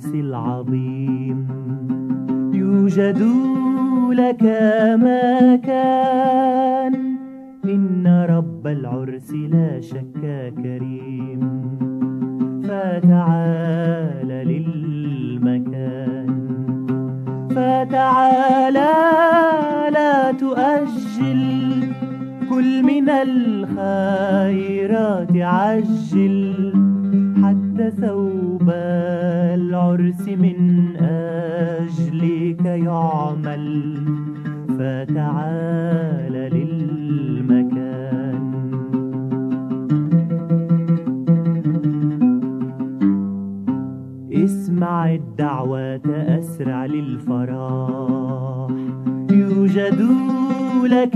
العرس العظيم يوجد لك مكان، إن رب العرس لا شك كريم. فتعال للمكان، فتعالى لا تؤجل، كل من الخيرات عجل، حتى ثوب العرس من أجلك يعمل. فتعال للمكان. اسمع الدعوة أسرع للفرح، يوجد لك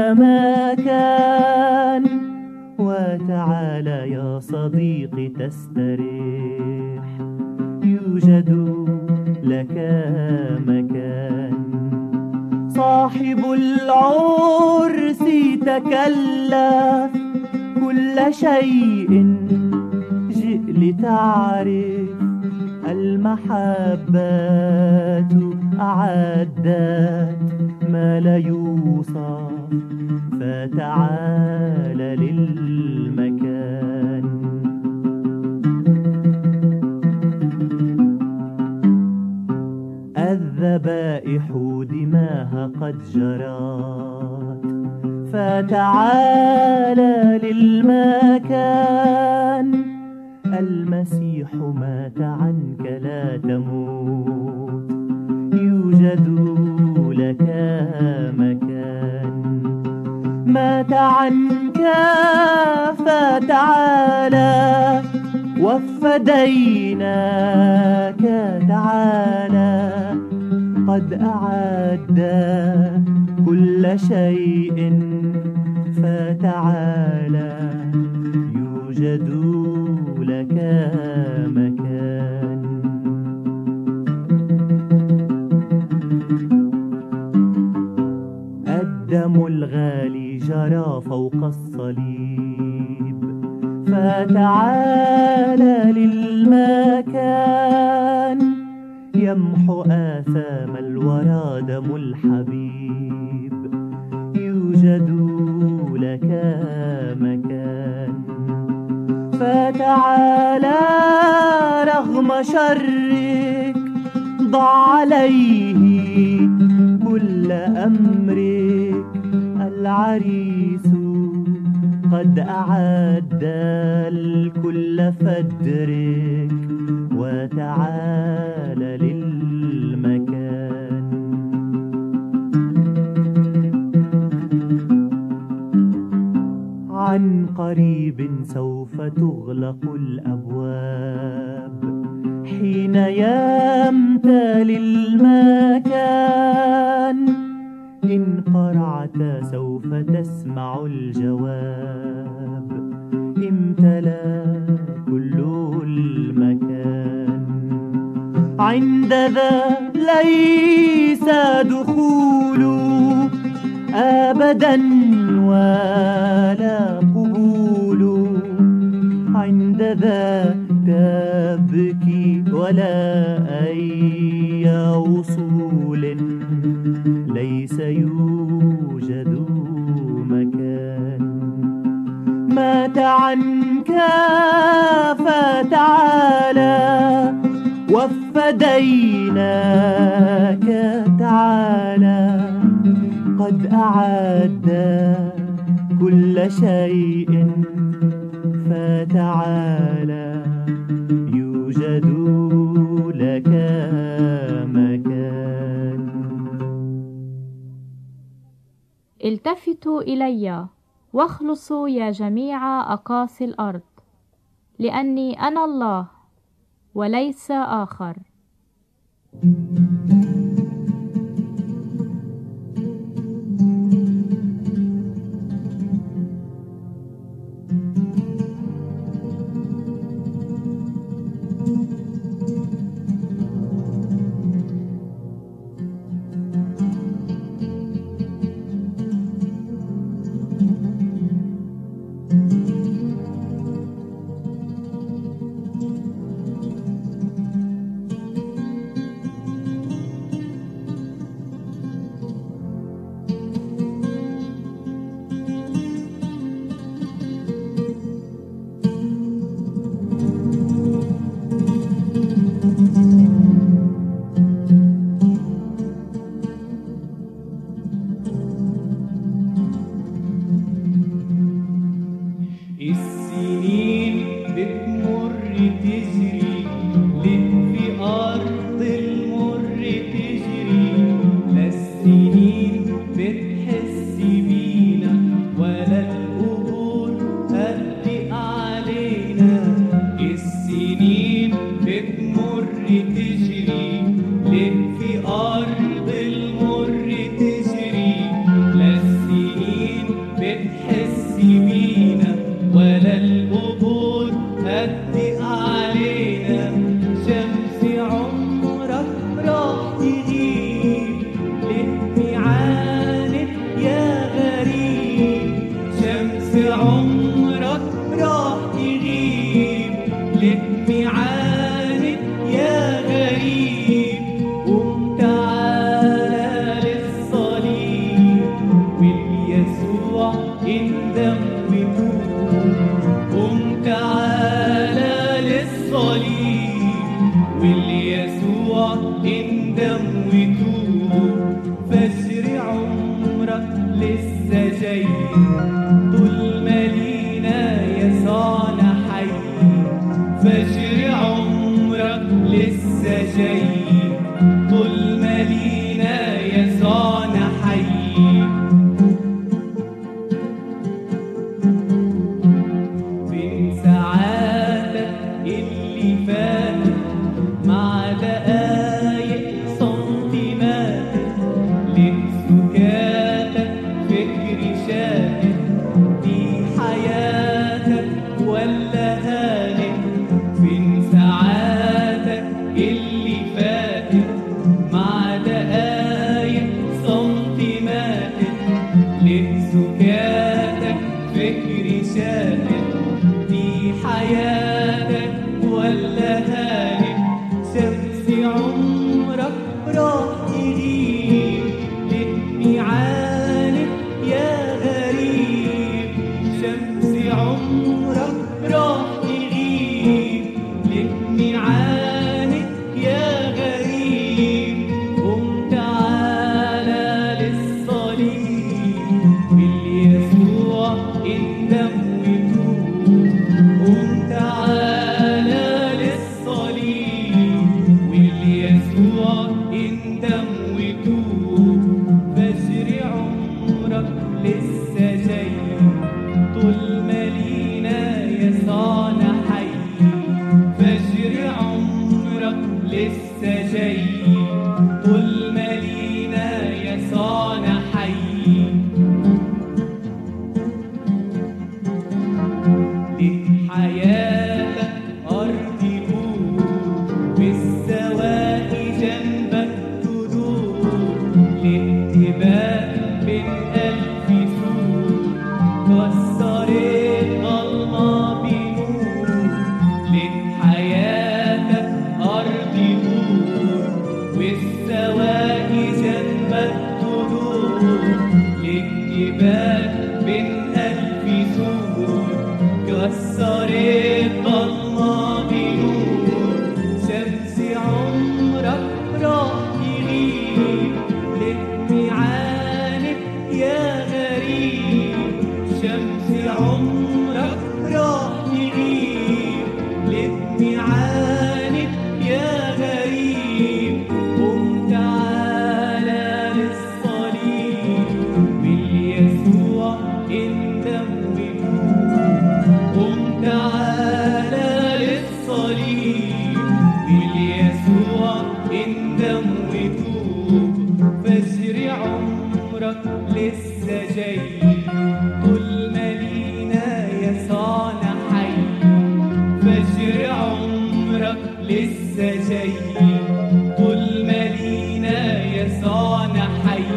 مكان. وتعال يا صديقي تستريح، يوجد لك مكان. صاحب العرس تكلف كل شيء، جئ لتعرف المحبة أعدت ما لا يوصف. فتعال للمكان. الذبائح دماها قد جرت، فتعال للمكان. المسيح مات عنك لا تموت، يوجد لك مكان. مات عنك فتعالى، وفى دينك تعالى. قد أعد كل شيء، فتعالى يوجد لك مكان. الدم الغالي جرى فوق الصليب، فتعال للمكان. يمحو آثام الورى دم الحبيب، يوجد لك مكان. فتعالى رغم شرك، ضع عليه كل أمرك. العريس قد أعد الكل، فادرك وتعال للمكان. عن قريب سوف تغلق الأبواب، حين يمتلئ المكان. إن قرعت سوف تسمع الجواب، امتلأ كل المكان. عند ذا ليس دخول أبدا ولا قبول، عند ذا تبكي ولا أي وصول. ليس يوجد مكان. مات عنك فتعالى، وفى دينك تعالى. قد أعد كل شيء، فتعالى يوجد لك مكان. التفتوا إلي واخلصوا يا جميع أقاصي الأرض، لأني أنا الله وليس آخر. عمرك راح تغيب، لك معاند يا غريب. قوم تعالى للصليب واليسوع اندم وتوب. قوم تعالى للصليب واليسوع اندم وتوب. فجر عمرك لسه جاي، طول ما لينا يسوعنا حي. فجر عمرك لسه جاي، طول ما لينا يسوعنا حي. فين ساعاتك اللي فاتت مع دقايق سنتيماتك؟ لين سكاتك فكر شاهد دي حياتك ولا هانت؟ فين ساعاتك اللي فاتت مع دقايق سنتيماتك؟ لين سكاتك فكر شاهد دي حياتك ولا هانت؟ شمس عمرك راح تغيب، لك معاند يا غريب. شمس عمرك راح تغيب، لك معاند يا غريب. قوم تعالى للصليب باليسوع اندم وتوب. قوم تعالى للصليب واليسوع اندم وتوب. فجر عمرك لسه جاي، طول ما لينا يسوعنا حي. فجر عمرك لسه جاي، طول ما لينا يسوعنا حي. لك حياتك أرض بور، والسواقي جنبك تدور. لاتباع بين ألف سور، كسرت ظلمة بنور. لك حياتك أرض بور، والسواقي جنبك تدور. لاتباع بين ألف سور، كسرت ظلمة بنور. شمس عمرك راح تغيب، لك معاند يا غريب. شمس عمرك راح تغيب، لك معاند يا غريب. قوم تعالى للصليب باليسوع اندم وتوب. قوم تعالى للصليب باليسوع اندم وتوب. فجر عمرك لسه جاي، طول ما لينا يسوعنا حي. فجر عمرك لسه جاي، طول ما لينا يسوعنا حي.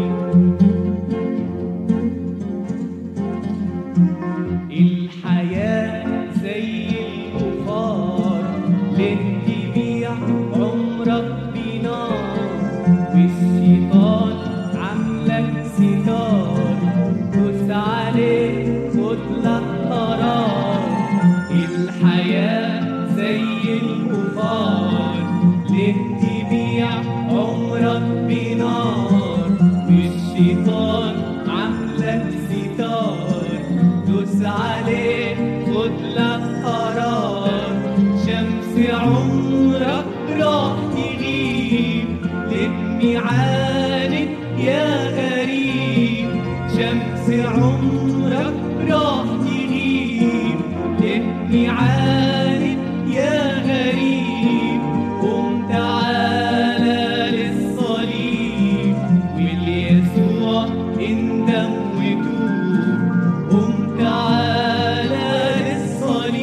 الحياة زي البخار، لن تبيع عمرك بنار. والشيطان عاملك ستار، دوس عليه خدلك قرار. الحياة زي البخار، لن تبيع عمرك بنار. والشيطان عاملك ستار، دوس عليه خدلك قرار. شمس عمرك راح تغيب، لك معاند يا غريب. شمس عمرك راح تغيب، لك معاند يا غريب. قوم تعالى للصليب واليسوع اندم وتوب. قوم تعالى للصليب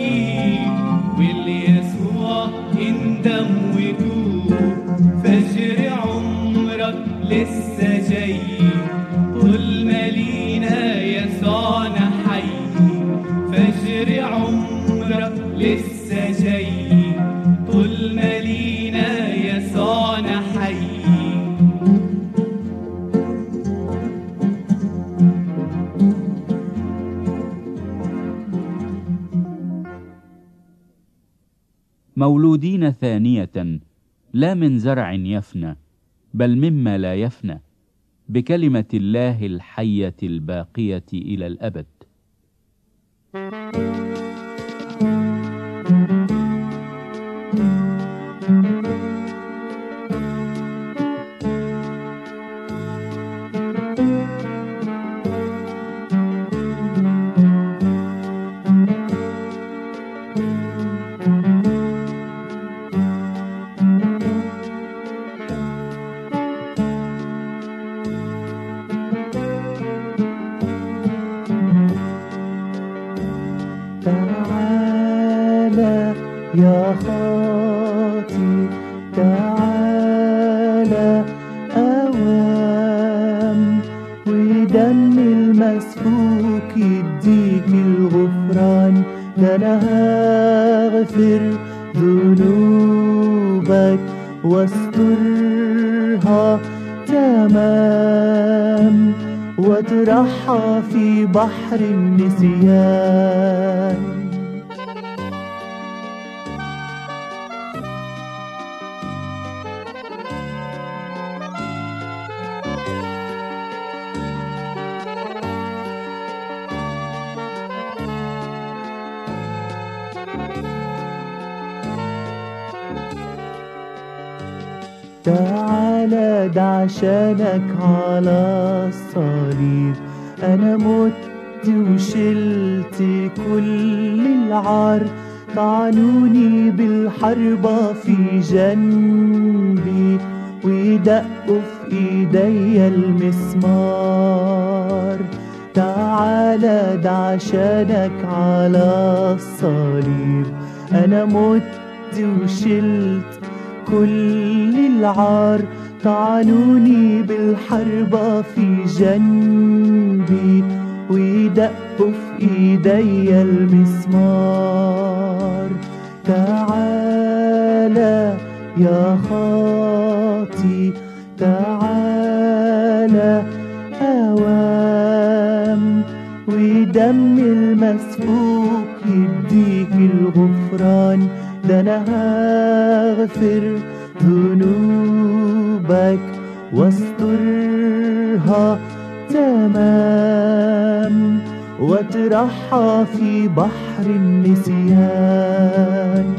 مولودين ثانية، لا من زرع يفنى بل مما لا يفنى، بكلمة الله الحية الباقية إلى الأبد. تعالى يا خاطي تعالى أوام، ودم المسفوك يديك الغفران، ده أنا هغفر ذنوبك واسترها تمام، واطرحها في بحر النسيان. تعالى ده عشانك على الصليب أنا مت وشلت كل العار، طعنوني بالحربة في جنبي ويدقوا في ايدي المسمار. تعالى ده عشانك على الصليب أنا مت وشلت كل العار، طعنوني بالحربة في جنبي ويدقوا في ايدي المسمار. تعالى يا خاطي تعالى أوام، ودم المسفوك يديك الغفران، ده أنا هغفر ذنوبك واسترها تمام، واطرحها في بحر النسيان.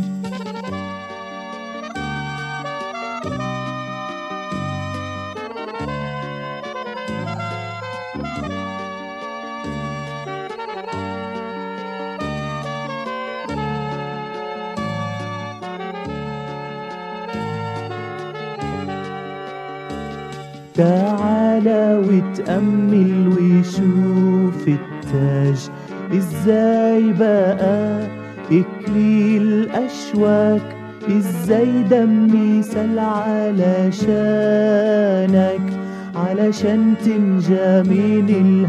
تعالى وتأمل وشوف التاج ازاي بقى إكليل أشواك، ازاي دمي سال علشانك علشان تنجى من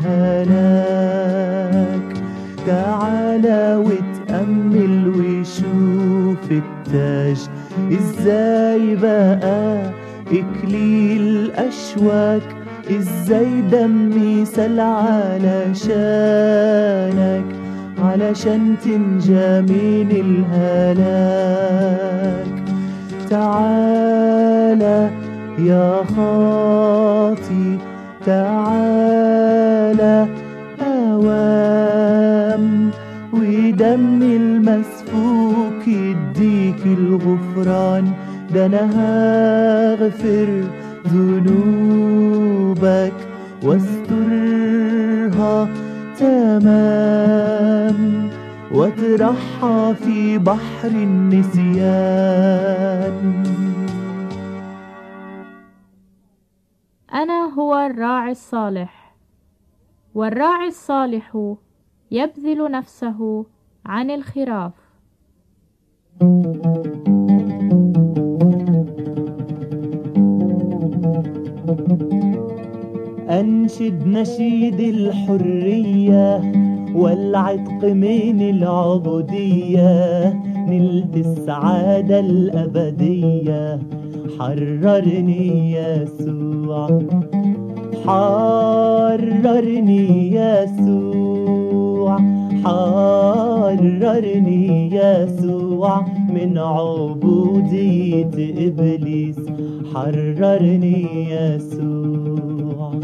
الهلاك. تعالى وتأمل وشوف التاج ازاي بقى إكليل أشواك، ازاي دمي سال علشانك علشان تنجى من الهلاك. تعالى يا خاطي تعالى أوام، ودم المسفوك يديك الغفران، ده أنا هغفر ذنوبك واسترها تمام، واطرحها في بحر النسيان. أنا هو الراعي الصالح، والراعي الصالح يبذل نفسه عن الخراف. أنشد نشيد الحرية والعتق من العبودية، نلت السعادة الأبدية، حررني يسوع حررني يسوع حررني حررني يسوع من عبودية إبليس، حررني يسوع.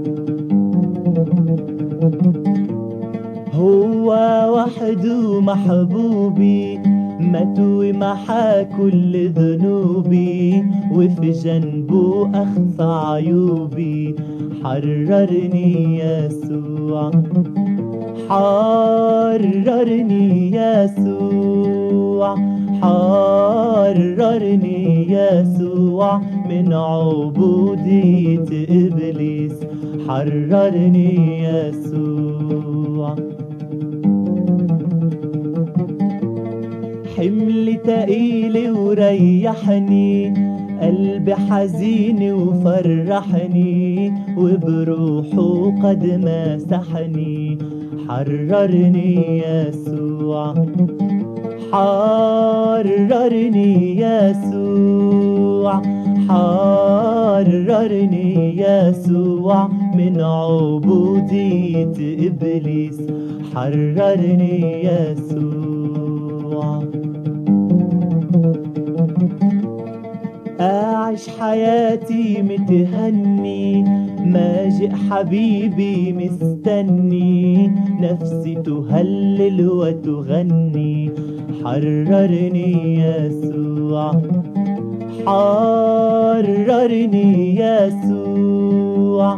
هو وحده محبوبي، مات ومحى كل ذنوبي، وفي جنبه أخفى عيوبي، حررني يسوع. حررني يسوع، حررني يسوع من عبودية إبليس، حررني يسوع. حمل تقيل وريحني، قلبي حزين وفرحني، وبروحه قد مسحني، حررني يسوع. حررني يسوع، حررني يسوع من عبودية إبليس، حررني يسوع. أعيش حياتي متهني، ماجئ حبيبي مستني، نفسي تهلل وتغني، حررني يسوع. حررني يسوع،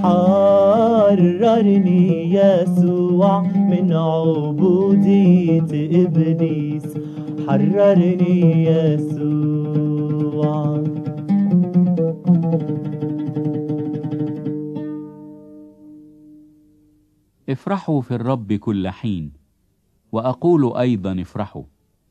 حررني يسوع من عبودية إبليس، حررني يسوع. افرحوا في الرب كل حين، وأقول أيضا افرحوا.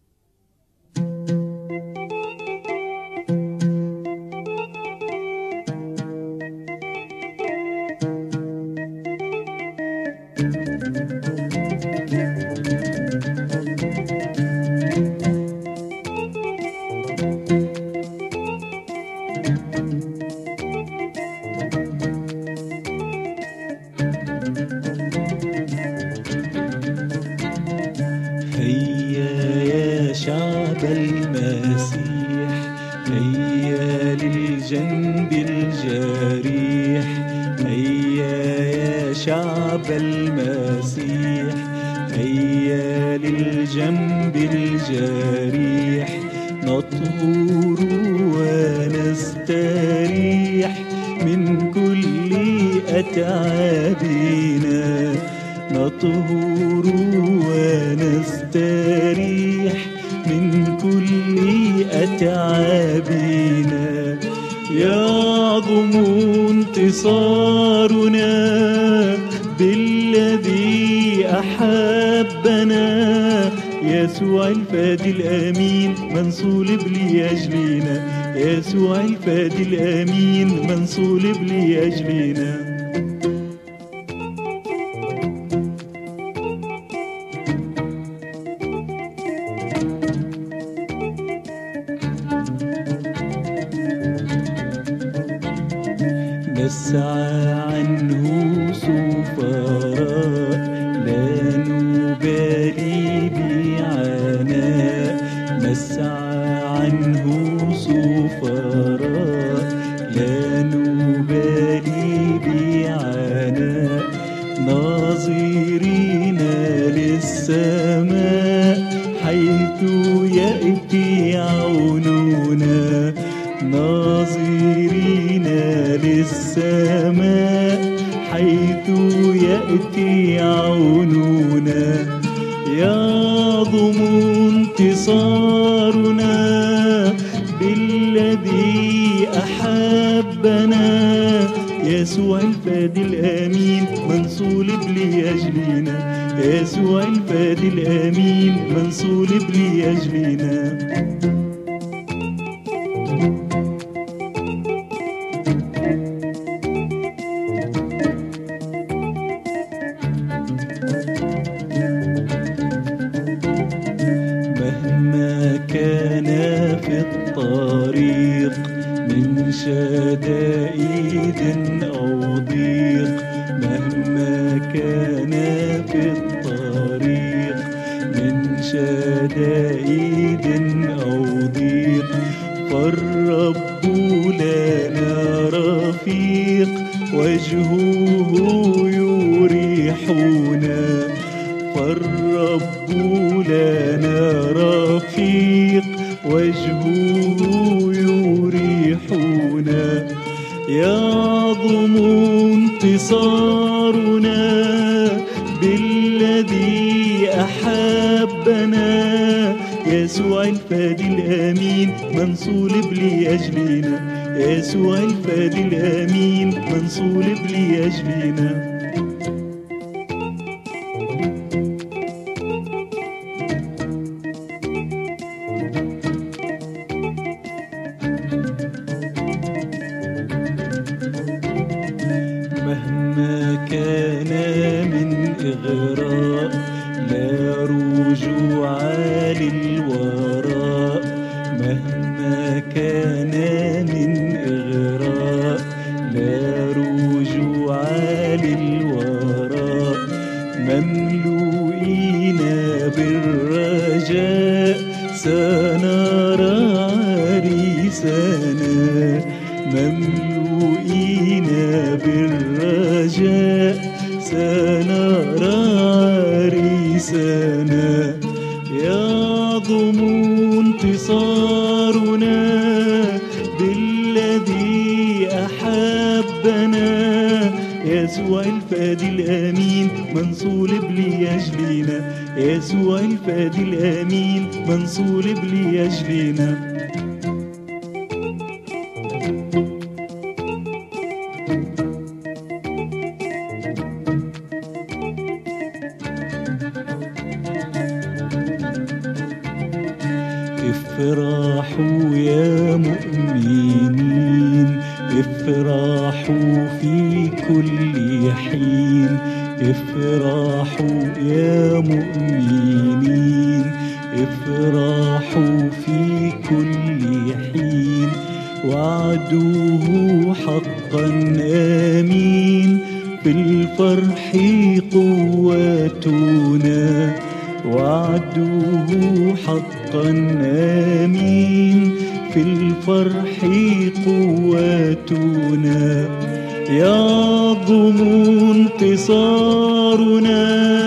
شعب المسيح، هيا للجنب الجريح، هيا يا شعب المسيح، هيا للجنب الجريح، نطهر ونستريح من كل أتعابنا، نطهر ونستريح من كل أتعابنا. يعظم انتصارنا بالذي أحبنا، يسوع الفادي الأمين من صلب لأجلنا، يسوع الفادي الأمين من صلب لأجلنا. نسعى عنه سفراء، لا نبالي بعناء، نسعى عنه سفراء، لا نبالي بعناء، ناظرين للسماء حيث يأتي عوننا، ناظرين للسماء حيث يأتي عوننا. يعظم انتصارنا بالذي أحبنا، يسوع الفادي الأمين من صلب لأجلنا، يسوع الفادي الأمين من صلب لأجلنا. مهما كان في الطريق من شدائد أو ضيق، مهما كان في الطريق من شدائد أو ضيق، فالرب لنا رفيق وجهه يريحنا. فالرب لنا رفيق وجهه يريحنا. يعظم انتصارنا بالذي أحبنا، يسوع الفادي الأمين من صلب لأجلنا. يسوع الفادي الأمين من صلب لأجلنا. مهما كان من إغراء لا رجوع للوراء. مهما كان من إغراء لا رجوع للوراء. مملوئين بالرجاء سنرى عريسنا. مملوئين بالرجاء سنرى عريسنا. يعظم انتصارنا بالذي أحبنا، يسوع الفادي الأمين من صلب لأجلنا. يسوع الفادي الأمين من صلب لأجلنا. افرحوا يا مؤمنين، افرحوا في كل حين. افرحوا يا مؤمنين، افرحوا في كل حين. وعده حقا آمين، في الفرح قوتنا. وعده حقا آمين، في الفرح قوتنا. يعظم انتصارنا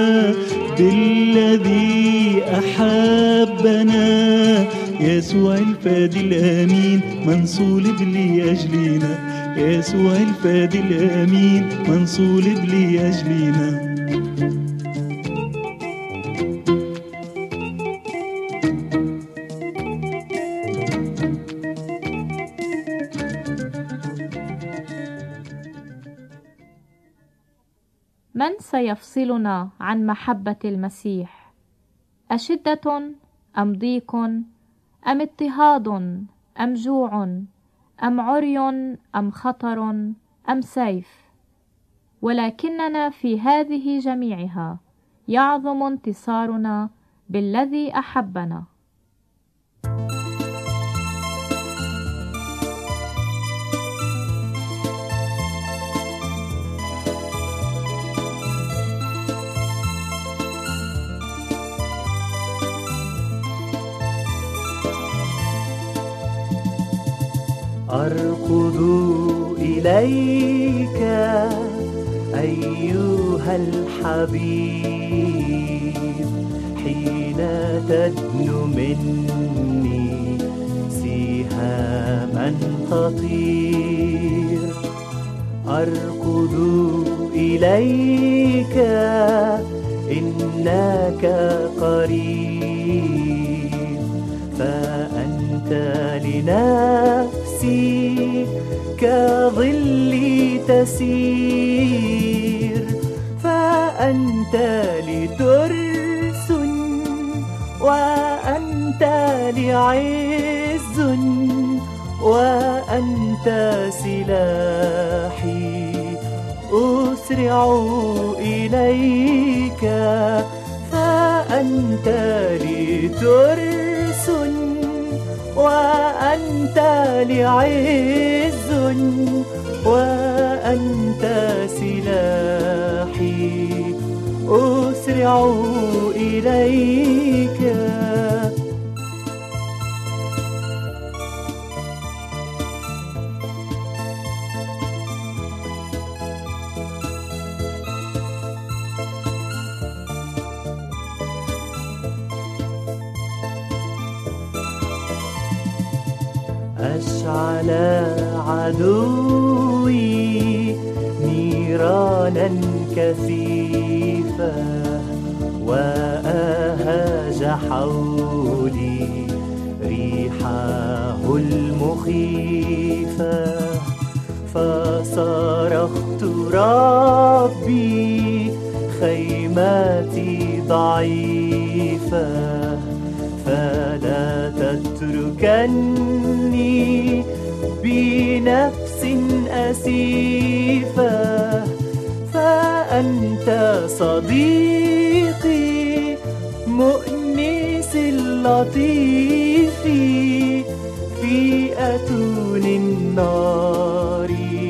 بالذي أحبنا، يسوع الفادي الأمين من صلب لأجلنا. يسوع الفادي الأمين من صلب لأجلنا. من سيفصلنا عن محبة المسيح؟ أشدة أم ضيق أم اضطهاد أم جوع أم عري أم خطر أم سيف؟ ولكننا في هذه جميعها يعظم انتصارنا بالذي أحبنا. أركض إليك أيها الحبيب، حين تدنو مني سهاما تطير. أركض إليك إنك قريب، فأنت لنفسي كظل تسير. فأنت لترس وأنت لعز وأنت سلاحي. أسرع إليك فأنت لترس وأنت لعز وأنت سلاحي. أسرع إليك أشعل عدوي نيرانا كثيفة وأهاج حولي ريحه المخيفة فصرخت ربي خيمتي ضعيفة فلا تتركني بنفس أسيفة فأنت صديقي مؤنس اللطيف في أتون النار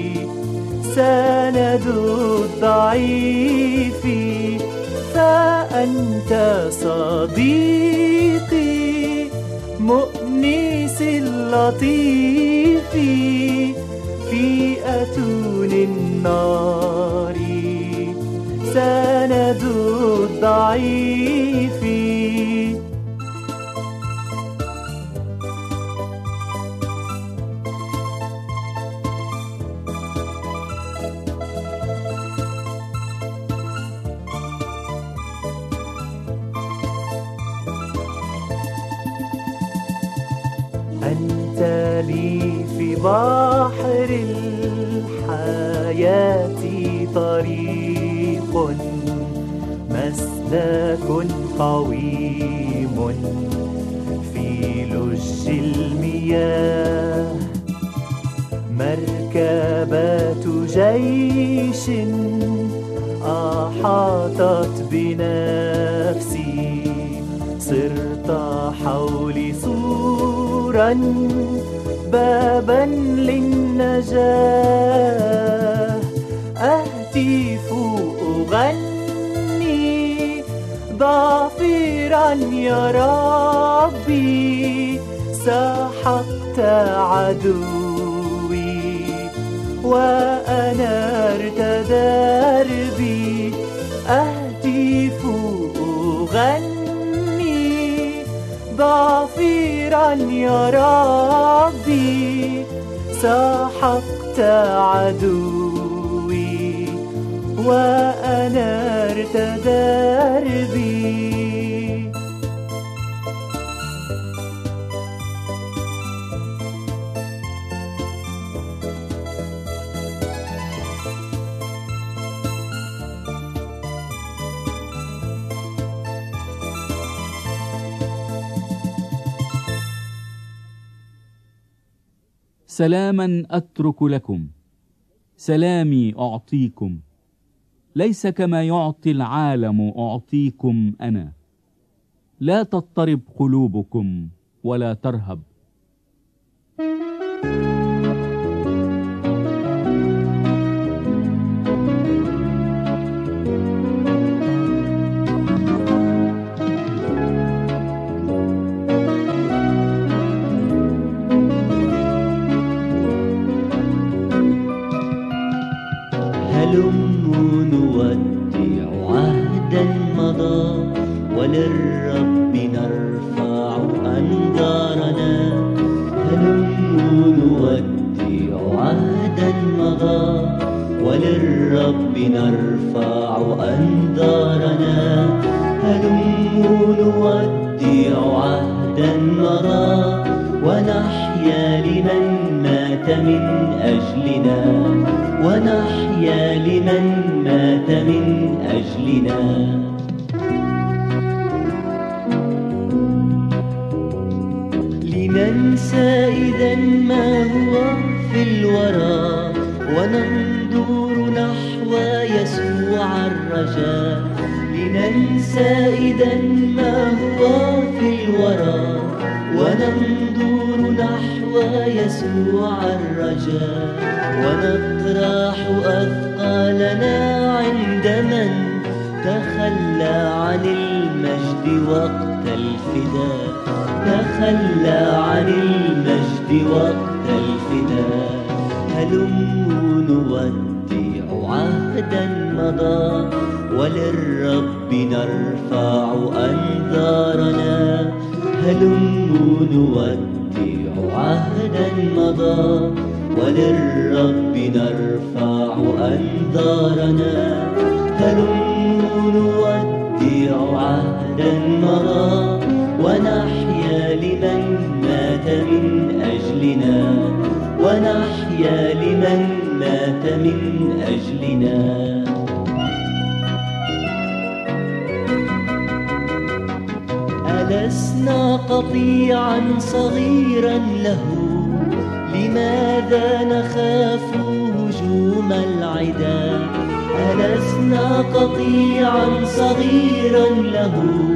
سند الضعيف فأنت صديقي مؤنس اللطيف في أتون النار سند الضعيف أنت لي في بحر الحياة طريق مسلك قويم في لج المياه مركبات جيش أحاطت بنفسي صرت حولي سورا بابا للنجاة أهتف أغني ضافرا يا ربي سحقت عدوي وأنرت دربي أهتف أغني ضافرا يا ربي سحقت عدوي وأنرت دربي سلاما أترك لكم سلامي أعطيكم ليس كما يعطي العالم أعطيكم أنا لا تضطرب قلوبكم ولا ترهب هلموا نودع عهدا مضى وللرب نرفع أنظارنا هلموا نودع عهدا مضى وللرب نرفع أنظارنا هلموا نودع عهدا مضى ونحيا لمن مات من أجلنا ونحيا لمن مات من أجلنا لننسى إذا ما هو في الورى وننظر نحو يسوع الرجاء لننسى إذا ما هو في الورى وننظر نحو يسوع الرجاء ونطرح أثقالنا عند من تخلى عن المجد وقت الفداء تخلى عن المجد وقت الفداء هلموا نودع عهدا مضى وللرب نرفع أنظارنا هلموا نودع نودع عهدا مضى، وللرب نرفع أنظارنا. هلموا نودع عهدا مضى، ونحيا لمن مات من أجلنا، ونحيا لمن مات من أجلنا. ألسنا قطيعا صغيرا له، لماذا نخاف هجوم العدا؟ ألسنا قطيعا صغيرا له،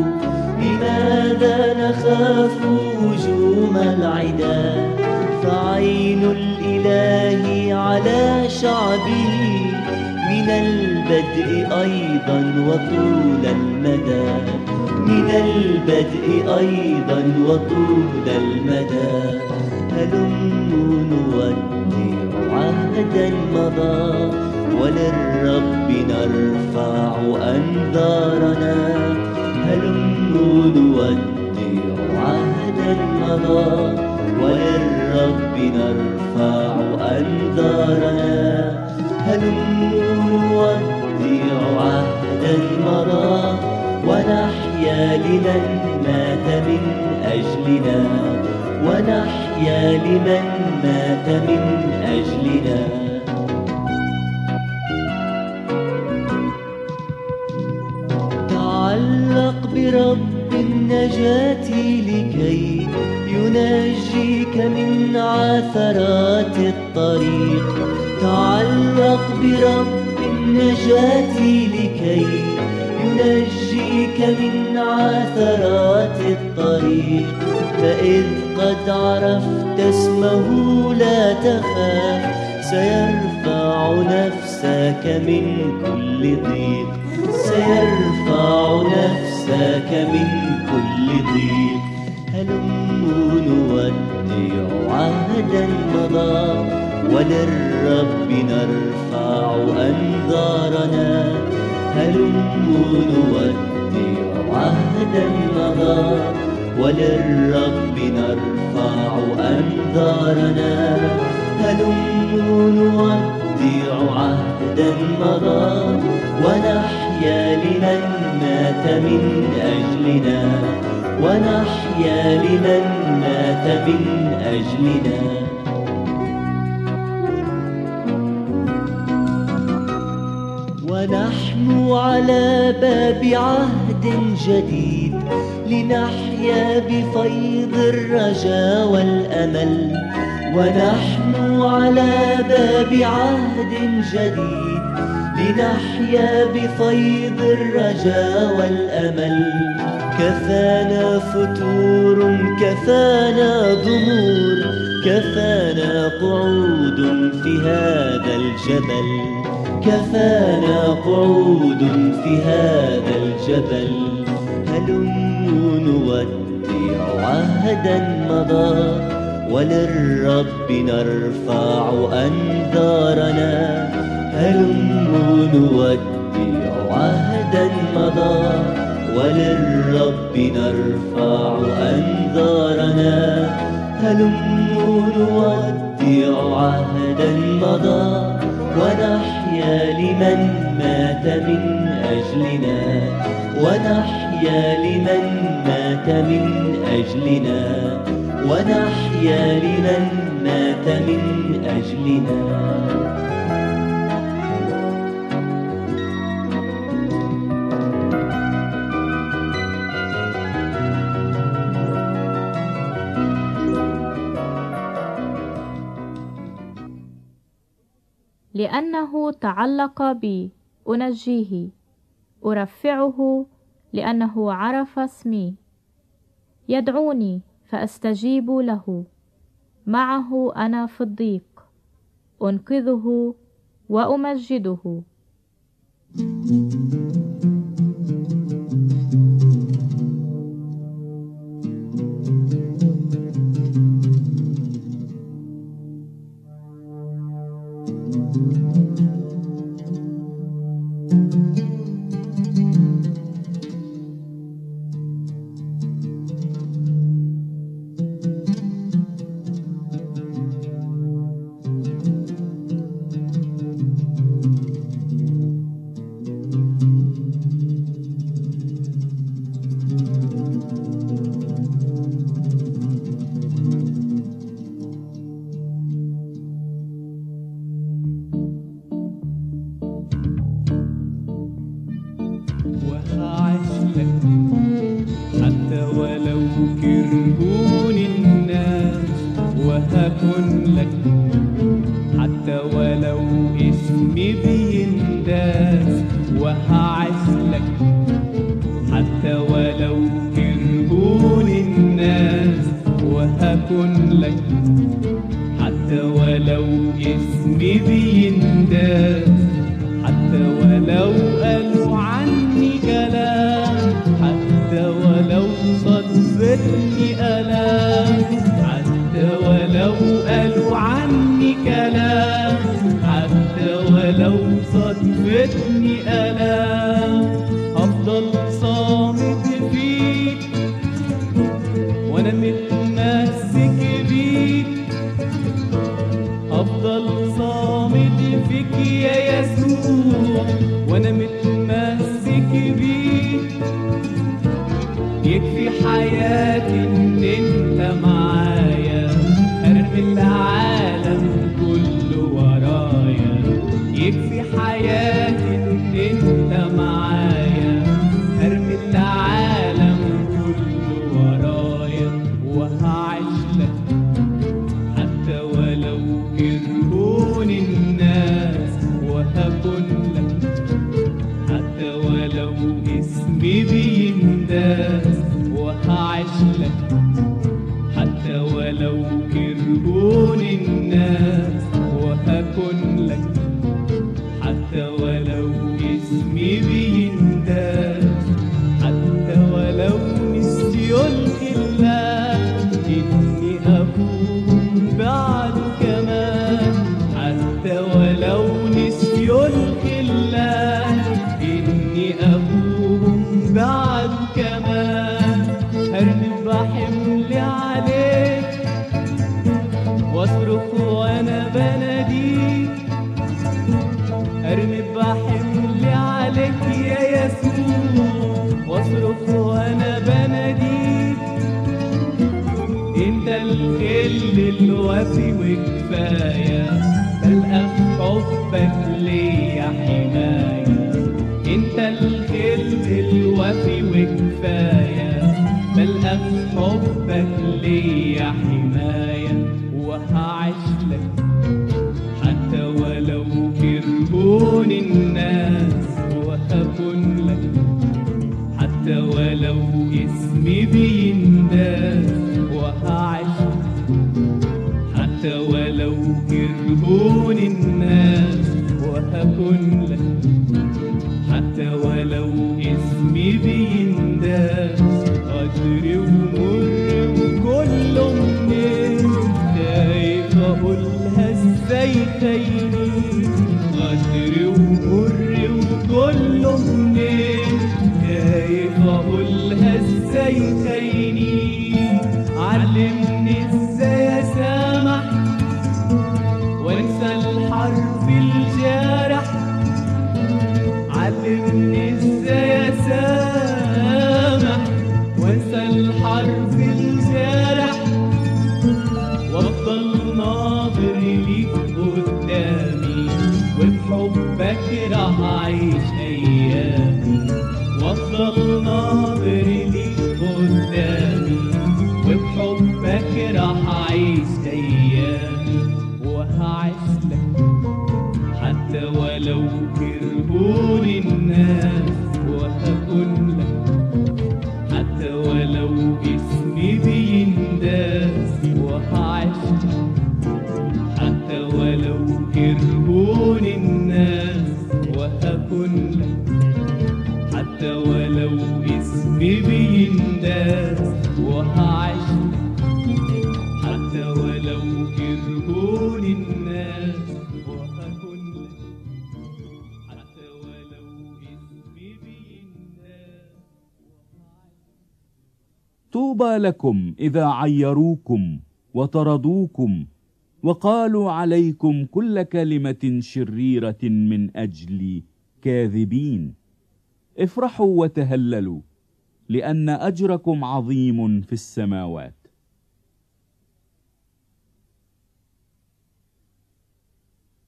لماذا نخاف هجوم العدا؟ فعين الإله على شعبه من البدء أيضا وطول المدى، من البدء أيضا وطول المدى. هلموا نودع عهدا مضى، وللرب نرفع أنظارنا. هلموا نودع عهدا مضى، وللرب نرفع أنظارنا. هلموا نودع عهدا مضى، ونحيا لمن مات من أجلنا، ونحيا لمن مات من أجلنا. تعلق برب النجاة لكي ينجيك من عثرات الطريق. تعلق برب النجاة لكي ينجيك من عثرات الطريق. فإذ قد عرفت اسمه لا تخاف، سيرفع نفسك من كل ضيق، سيرفع نفسك من كل ضيق. هلموا نودع عهدا مضى، وللرب نرفع أنظارنا. هلموا نودع عهدا مضى، وللرب نرفع أنظارنا. هلموا نودع عهدا مضى، ونحيا لمن مات من أجلنا، ونحيا لمن مات من أجلنا. ونحن على باب عهد جديد، لنحيا بفيض الرجاء والأمل. ونحن على باب عهد جديد، لنحيا بفيض الرجاء والأمل. كفانا فتور، كفانا ضمور، كفانا قعود في هذا الجبل، كفانا قعود في هذا الجبل. هلموا نودع عهدا مضى، وللرب نرفع أنظارنا. هلموا نودع عهدا مضى، وللرب نرفع أنظارنا. هلموا نودع عهدا مضى، ونحيا لمن مات من أجلنا، ونحيا لمن مات من أجلنا، ونحيا لمن مات من أجلنا. لأنه تعلق بي أنجيه، أرفعه لأنه عرف اسمي. يدعوني فأستجيب له، معه أنا في الضيق، أنقذه وأمجده. حتى ولو اسمي بينداس وهعزلك، حتى ولو كرهوني الناس وهكون لك، حتى ولو اسمي بينداس، حتى ولو قالوا عني كلام، حتى ولو صدفتني آلام، حتى ولو قالوا عني كلام، حتى ولو صدفتني آلام، هفضل صامت فيك وانا متمسك بيك، هفضل صامت فيك يا يسوع وانا متمسك بيك. يكفي حياتي ان انت معايا، ارمي العالم كله ورايا. يكفي حياتي ان انت معايا، ارمي العالم كله ورايا وهعيش لك، حتى ولو كرهوني الناس وهكون لك، حتى ولو اسمي بينداس وهعيش لك، حتى ولو كرهوني الناس وهكون لك، حتى ولو اسمي بينداس، حتى ولو نسيوا الكلام إني أبوهم بعده كمان، حتى ولو نسيوا الكلام إني أبوهم بعده كمان. هرمي بحملي عليك واصرخ وانا بناديك، ارمي بحملي عليك يا يسوع واصرخ وانا بناديك. انت الخل الوفي وكفايه، بلقى في حبك ليا حمايه. انت الخل الوفي وكفايه، بلقى في حبك ليا حمايه وهعيش لك، حتى ولو كرهوني الناس وهكون لك، حتى ولو اسمي بينداس وهعيش لك، حتى ولو كرهوني الناس وهكون لك، حتى ولو اسمي بينداس. قدري ومر وكله منين، خايف اقولها ازاي خايني. قدري ومر وكله منين، خايف اقولها ازاي خايني. علمني ازاي اسامح وانسى الحرف الجارح، علمني ازاي اسامح وانسى الحرف الجارح، وافضل ناظر ليك قدامي وبحبك راح اعيش ايامي. وافضل ناظر ليك قدامي وبحبك راح اعيش ايامي وهعيش لك، حتى ولو كرهوني الناس وهكون لك، حتى ولو اسمي بينداس وهعيش لك، حتى ولو كرهوني الناس وهكون لك، حتى ولو اسمي بينداس وهعيش لك، حتى ولو كرهوني الناس وهكون لك، حتى ولو اسمي بينداس وهعيش لك. طوبى لكم إذا عيروكم وطردوكم وقالوا عليكم كل كلمة شريرة من أجلي كاذبين. افرحوا وتهللوا، لأن أجركم عظيم في السماوات.